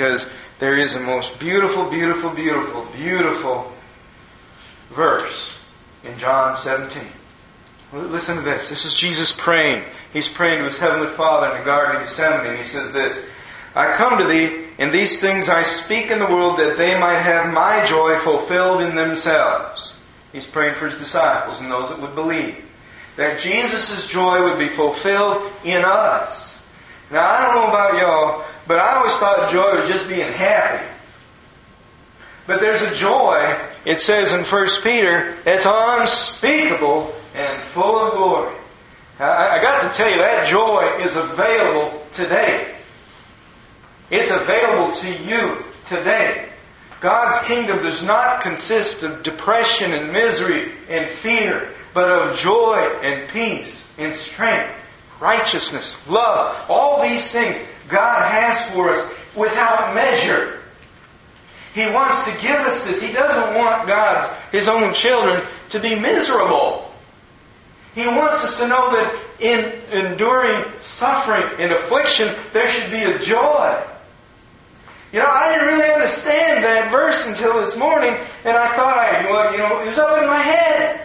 because there is a most beautiful, beautiful, beautiful, beautiful verse in John 17. Listen to this. This is Jesus praying. He's praying to His Heavenly Father in the Garden of Gethsemane. He says this, I come to Thee, and these things I speak in the world that they might have My joy fulfilled in themselves. He's praying for His disciples and those that would believe. That Jesus' joy would be fulfilled in us. Now, I don't know about y'all, but I always thought joy was just being happy. But there's a joy, it says in 1 Peter, that's unspeakable and full of glory. I got to tell you, that joy is available today. It's available to you today. God's kingdom does not consist of depression and misery and fear, but of joy and peace and strength, righteousness, love. All these things God has for us without measure. He wants to give us this. He doesn't want His own children, to be miserable. He wants us to know that in enduring suffering and affliction, there should be a joy. You know, I didn't really understand that verse until this morning, and I thought it was up in my head.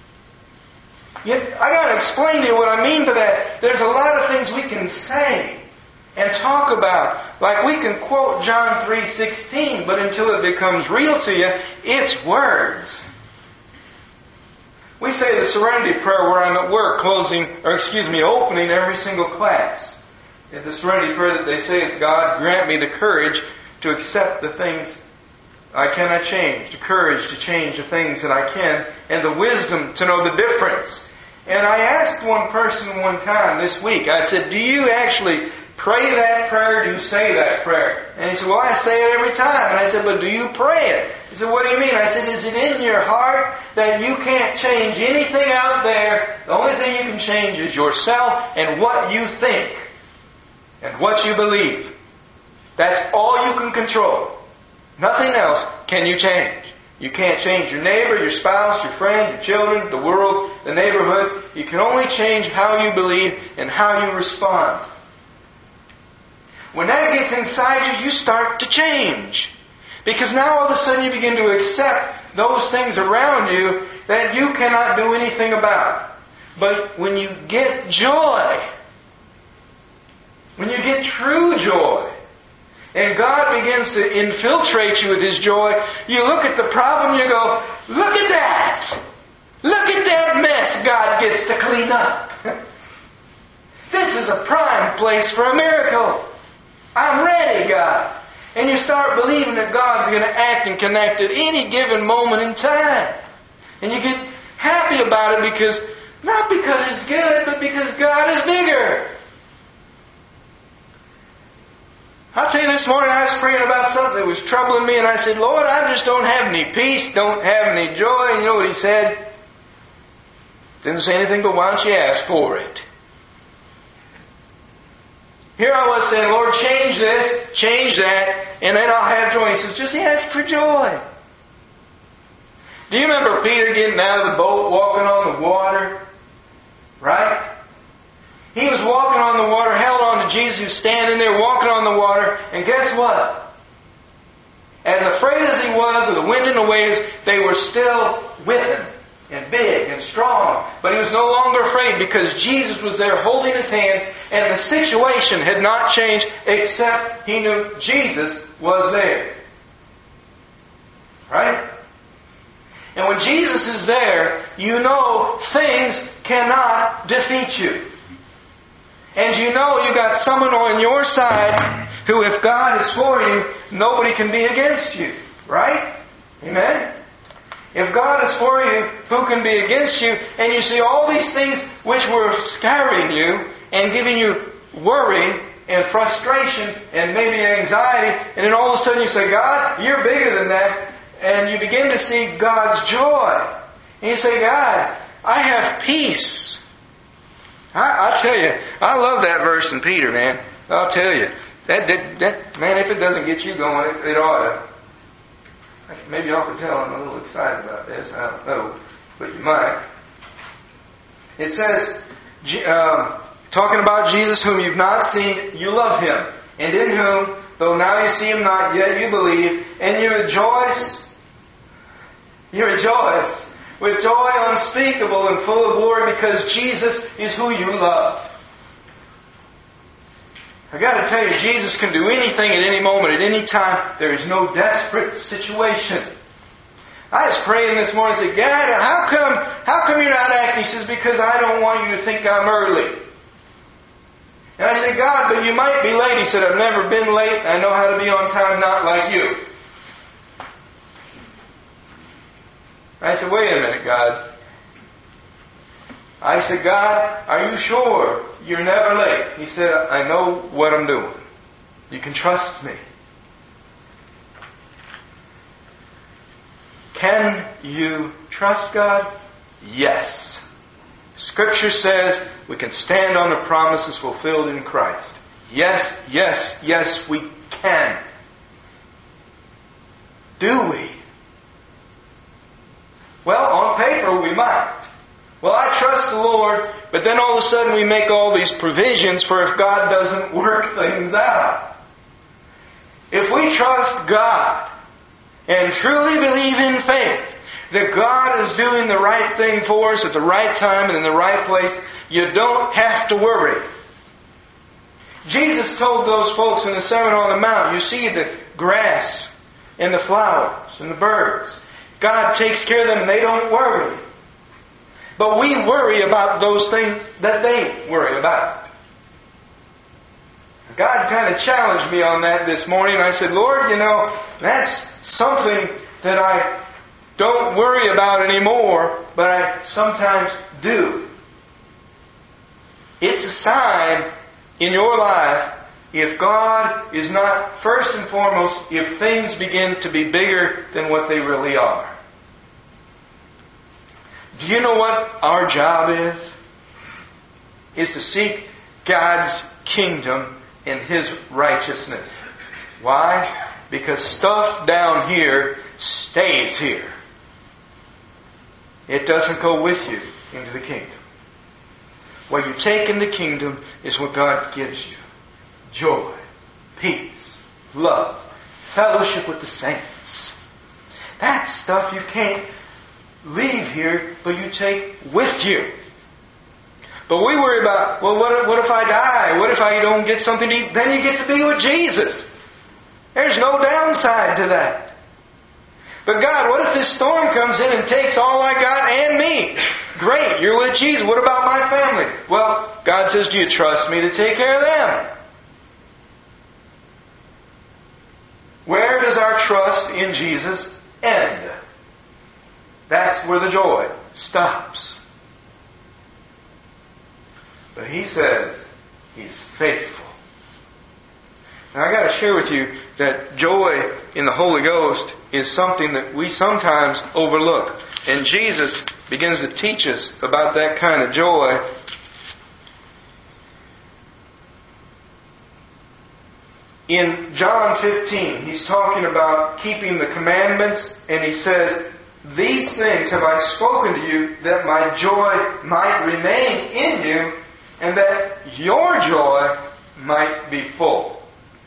I got to explain to you what I mean by that. There's a lot of things we can say and talk about. Like we can quote John 3:16, but until it becomes real to you, it's words. We say the Serenity Prayer where I'm at work, opening every single class. The Serenity Prayer that they say is, God, grant me the courage to accept the things I cannot change, the courage to change the things that I can, and the wisdom to know the difference. And I asked one person one time this week, I said, do you actually pray that prayer? Do you say that prayer? And he said, well, I say it every time. And I said, but do you pray it? He said, what do you mean? I said, is it in your heart that you can't change anything out there? The only thing you can change is yourself and what you think and what you believe. That's all you can control. Nothing else can you change. You can't change your neighbor, your spouse, your friend, your children, the world, the neighborhood. You can only change how you believe and how you respond. When that gets inside you, you start to change. Because now all of a sudden you begin to accept those things around you that you cannot do anything about. But when you get joy, when you get true joy, and God begins to infiltrate you with His joy, you look at the problem, you go, look at that! Look at that mess God gets to clean up. This is a prime place for a miracle. I'm ready, God. And you start believing that God's going to act and connect at any given moment in time. And you get happy about it because, not because it's good, but because God is bigger. I'll tell you, this morning I was praying about something that was troubling me, and I said, Lord, I just don't have any peace, don't have any joy. And you know what He said? Didn't say anything, but why don't you ask for it? Here I was saying, Lord, change this, change that, and then I'll have joy. He says, just ask for joy. Do you remember Peter getting out of the boat, walking on the water? Right? He was walking on the water, held on to Jesus, who's standing there walking on the water, and guess what? As afraid as he was of the wind and the waves, they were still with him, and big and strong. But he was no longer afraid because Jesus was there holding his hand, and the situation had not changed except he knew Jesus was there. Right? And when Jesus is there, you know things cannot defeat you. And you know you got someone on your side who, if God is for you, nobody can be against you. Right? Amen? If God is for you, who can be against you? And you see all these things which were scaring you and giving you worry and frustration and maybe anxiety. And then all of a sudden you say, God, you're bigger than that. And you begin to see God's joy. And you say, God, I have peace. I tell you, I love that verse in Peter, man. I'll tell you. That man, if it doesn't get you going, it ought to. Maybe y'all can tell I'm a little excited about this. I don't know. But you might. It says, talking about Jesus whom you've not seen, you love Him. And in whom though now you see Him not, yet you believe, and you rejoice. You rejoice with joy unspeakable and full of glory because Jesus is who you love. I got to tell you, Jesus can do anything at any moment, at any time. There is no desperate situation. I was praying this morning and said, God, how come you're not acting? He says, because I don't want you to think I'm early. And I said, God, but you might be late. He said, I've never been late. I know how to be on time, not like you. I said, wait a minute, God. I said, God, are you sure you're never late? He said, I know what I'm doing. You can trust me. Can you trust God? Yes. Scripture says we can stand on the promises fulfilled in Christ. Yes, yes, yes, we can. Do we? Well, on paper we might. Well, I trust the Lord, but then all of a sudden we make all these provisions for if God doesn't work things out. If we trust God and truly believe in faith that God is doing the right thing for us at the right time and in the right place, you don't have to worry. Jesus told those folks in the Sermon on the Mount, you see the grass and the flowers and the birds. God takes care of them and they don't worry. But we worry about those things that they worry about. God kind of challenged me on that this morning. I said, Lord, that's something that I don't worry about anymore, but I sometimes do. It's a sign in your life, if God is not first and foremost, if things begin to be bigger than what they really are. Do you know what our job is? Is to seek God's kingdom and His righteousness. Why? Because stuff down here stays here. It doesn't go with you into the kingdom. What you take in the kingdom is what God gives you. Joy, peace, love, fellowship with the saints. That's stuff you can't leave here, but you take with you. But we worry about, well, what if I die? What if I don't get something to eat? Then you get to be with Jesus. There's no downside to that. But God, what if this storm comes in and takes all I got and me? Great, you're with Jesus. What about my family? Well, God says, do you trust me to take care of them? Where does our trust in Jesus end? That's where the joy stops. But He says He's faithful. Now I got to share with you that joy in the Holy Ghost is something that we sometimes overlook. And Jesus begins to teach us about that kind of joy. In John 15, He's talking about keeping the commandments, and He says, these things have I spoken to you that my joy might remain in you and that your joy might be full.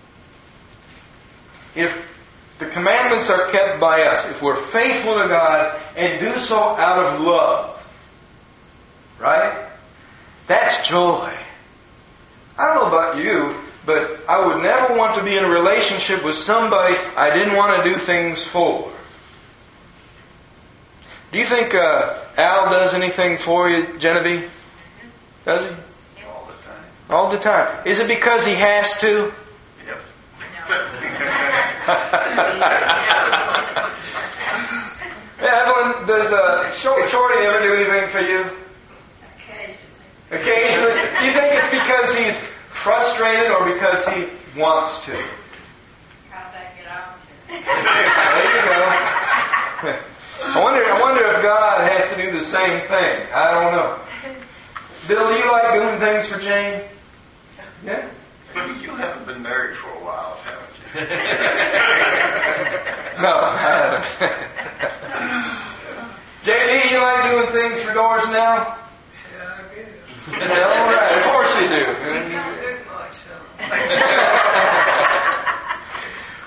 If the commandments are kept by us, if we're faithful to God and do so out of love, right? That's joy. I don't know about you, but I would never want to be in a relationship with somebody I didn't want to do things for. Do you think Al does anything for you, Genevieve? Does he? All the time. All the time. Is it because he has to? Yep. Evelyn, does Shorty ever do anything for you? Occasionally. Do you think it's because he's frustrated or because he wants to? There you go. I wonder if God has to do the same thing. I don't know. Bill, you like doing things for Jane? Yeah? You haven't been married for a while, haven't you? No, I haven't. JD, you like doing things for Doris now? Yeah, I guess. Yeah, all right. Of course you do.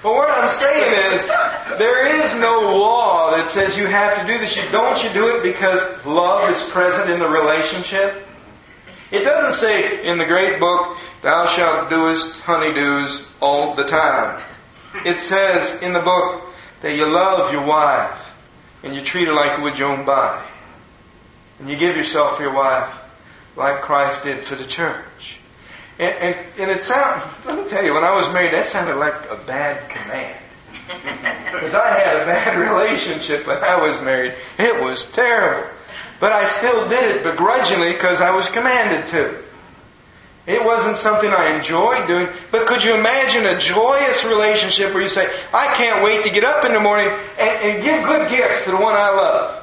But what I'm saying is, there is no law that says you have to do this. Don't you do it because love is present in the relationship? It doesn't say in the great book, thou shalt doest honeydews all the time. It says in the book that you love your wife and you treat her like you would your own body. And you give yourself for your wife like Christ did for the church. And it sounds, let me tell you, when I was married, that sounded like a bad command. Because I had a bad relationship when I was married. It was terrible. But I still did it begrudgingly because I was commanded to. It wasn't something I enjoyed doing. But could you imagine a joyous relationship where you say, I can't wait to get up in the morning and give good gifts to the one I love?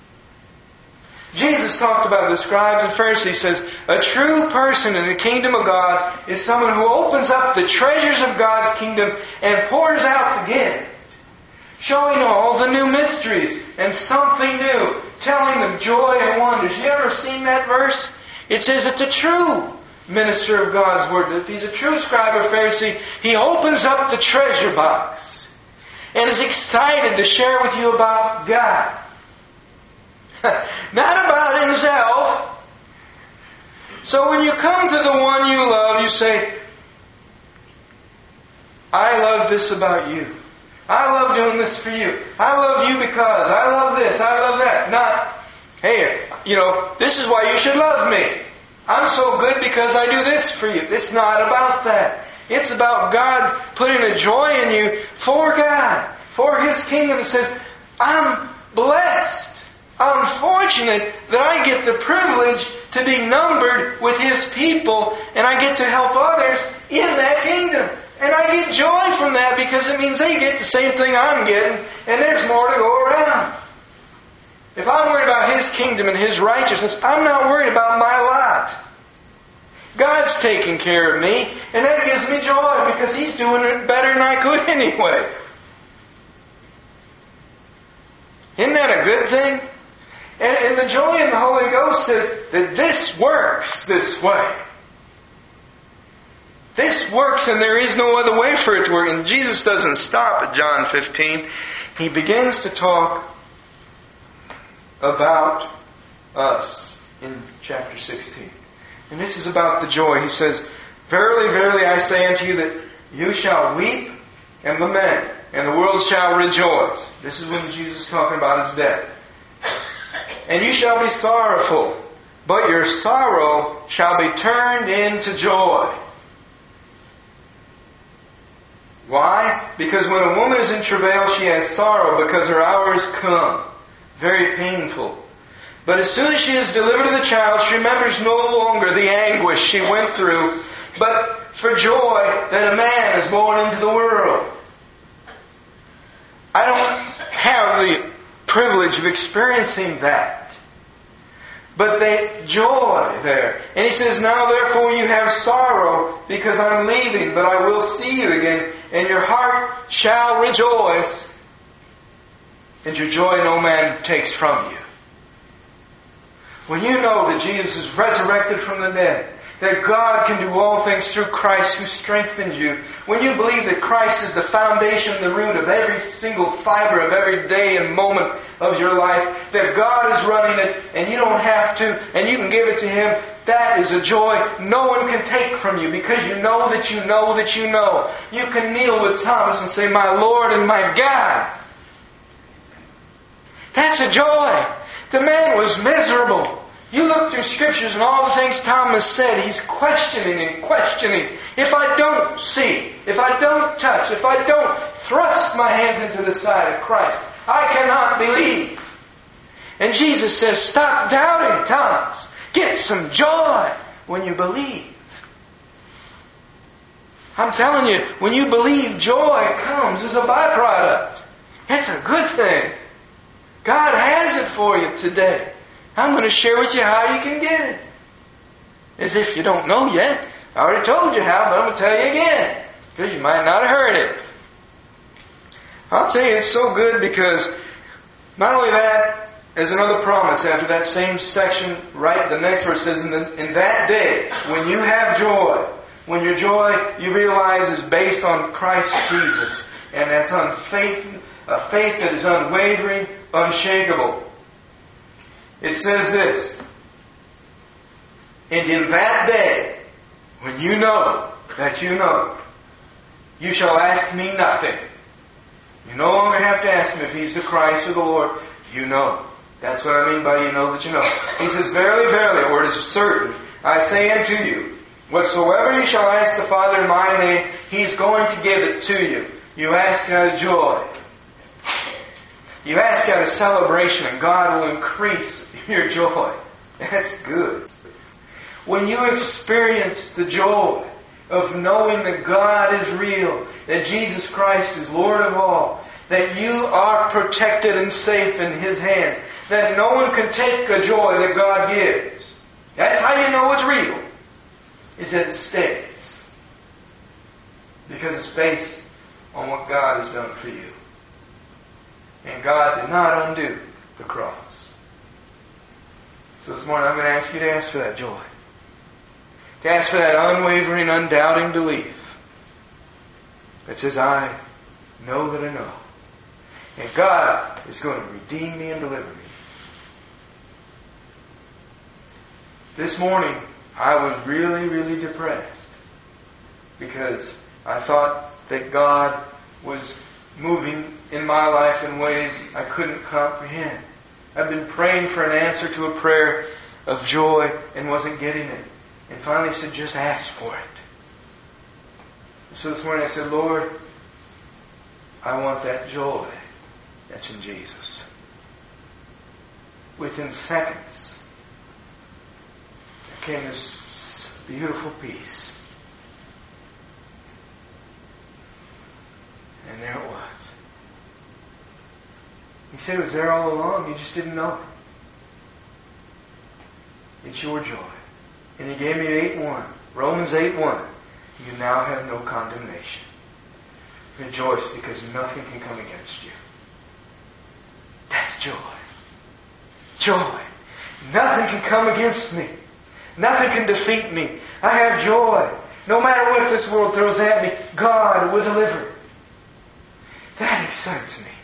Jesus talked about the scribes and Pharisees. He says, a true person in the kingdom of God is someone who opens up the treasures of God's kingdom and pours out the gift, showing all the new mysteries and something new, telling them joy and wonders. You ever seen that verse? It says that the true minister of God's Word, if he's a true scribe or Pharisee, he opens up the treasure box and is excited to share with you about God. Not about himself. So when you come to the one you love, you say, I love this about you. I love doing this for you. I love you because I love this, I love that. Not, hey, this is why you should love me. I'm so good because I do this for you. It's not about that. It's about God putting a joy in you for God, for His kingdom. It says, I'm blessed. I'm fortunate that I get the privilege to be numbered with His people and I get to help others in that kingdom. And I get joy from that because it means they get the same thing I'm getting and there's more to go around. If I'm worried about His kingdom and His righteousness, I'm not worried about my lot. God's taking care of me and that gives me joy because He's doing it better than I could anyway. Isn't that a good thing? And the joy in the Holy Ghost says that this works this way. This works and there is no other way for it to work. And Jesus doesn't stop at John 15. He begins to talk about us in chapter 16. And this is about the joy. He says, Verily, verily, I say unto you that you shall weep and lament, and the world shall rejoice. This is when Jesus is talking about His death. And you shall be sorrowful, but your sorrow shall be turned into joy. Why? Because when a woman is in travail, she has sorrow because her hour is come. Very painful. But as soon as she is delivered of the child, she remembers no longer the anguish she went through, but for joy that a man is born into the world. I don't have the privilege of experiencing that. But they joy there. And He says, now therefore you have sorrow because I'm leaving, but I will see you again, and your heart shall rejoice, and your joy no man takes from you. When you know that Jesus is resurrected from the dead, that God can do all things through Christ who strengthens you, when you believe that Christ is the foundation, the root of every single fiber of every day and moment of your life, that God is running it and you don't have to, and you can give it to Him, that is a joy no one can take from you because you know that you know that you know. You can kneel with Thomas and say, my Lord and my God. That's a joy. The man was miserable. You look through Scriptures and all the things Thomas said, he's questioning and questioning. If I don't see, if I don't touch, if I don't thrust my hands into the side of Christ, I cannot believe. And Jesus says, stop doubting, Thomas. Get some joy when you believe. I'm telling you, when you believe, joy comes as a byproduct. It's a good thing. God has it for you today. I'm going to share with you how you can get it. As if you don't know yet. I already told you how, but I'm going to tell you again. Because you might not have heard it. I'll tell you, it's so good because not only that, there's another promise after that same section, right? The next verse says, in that day, when you have joy, when your joy you realize is based on Christ Jesus, And that's a faith that is unwavering, unshakable. It says this, and in that day, when you know that you know, you shall ask me nothing. You no longer have to ask Him if He's the Christ or the Lord. You know. That's what I mean by you know that you know. He says, verily, verily, or it is certain, I say unto you, whatsoever you shall ask the Father in my name, He's going to give it to you. You ask out of joy. You ask out of celebration, and God will increase your joy. That's good. When you experience the joy of knowing that God is real, that Jesus Christ is Lord of all, that you are protected and safe in His hands, that no one can take the joy that God gives. That's how you know it's real, is that it stays. Because it's based on what God has done for you. And God did not undo the cross. So this morning I'm going to ask you to ask for that joy. To ask for that unwavering, undoubting belief that says, I know that I know. And God is going to redeem me and deliver me. This morning, I was really, really depressed because I thought that God was moving in my life in ways I couldn't comprehend. I've been praying for an answer to a prayer of joy and wasn't getting it. And finally said, just ask for it. So this morning I said, Lord, I want that joy that's in Jesus. Within seconds, there came this beautiful peace. And there it was. He said it was there all along. You just didn't know it. It's your joy. And He gave me 8:1. Romans 8:1. You now have no condemnation. Rejoice because nothing can come against you. That's joy. Joy. Nothing can come against me. Nothing can defeat me. I have joy. No matter what this world throws at me, God will deliver. That excites me.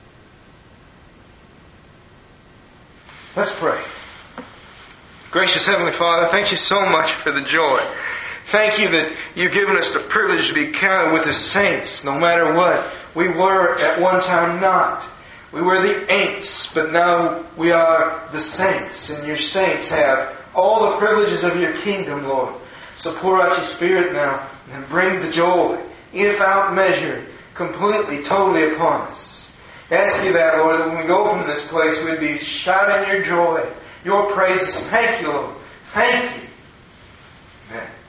Let's pray. Gracious Heavenly Father, thank you so much for the joy. Thank you that you've given us the privilege to be counted with the saints, no matter what. We were at one time not. We were the ain'ts, but now we are the saints, and your saints have all the privileges of your kingdom, Lord. So pour out your Spirit now and bring the joy, if out measured, completely, totally upon us. Ask you that, Lord, that when we go from this place, we'd be shouting your joy, your praises. Thank you, Lord. Thank you. Amen.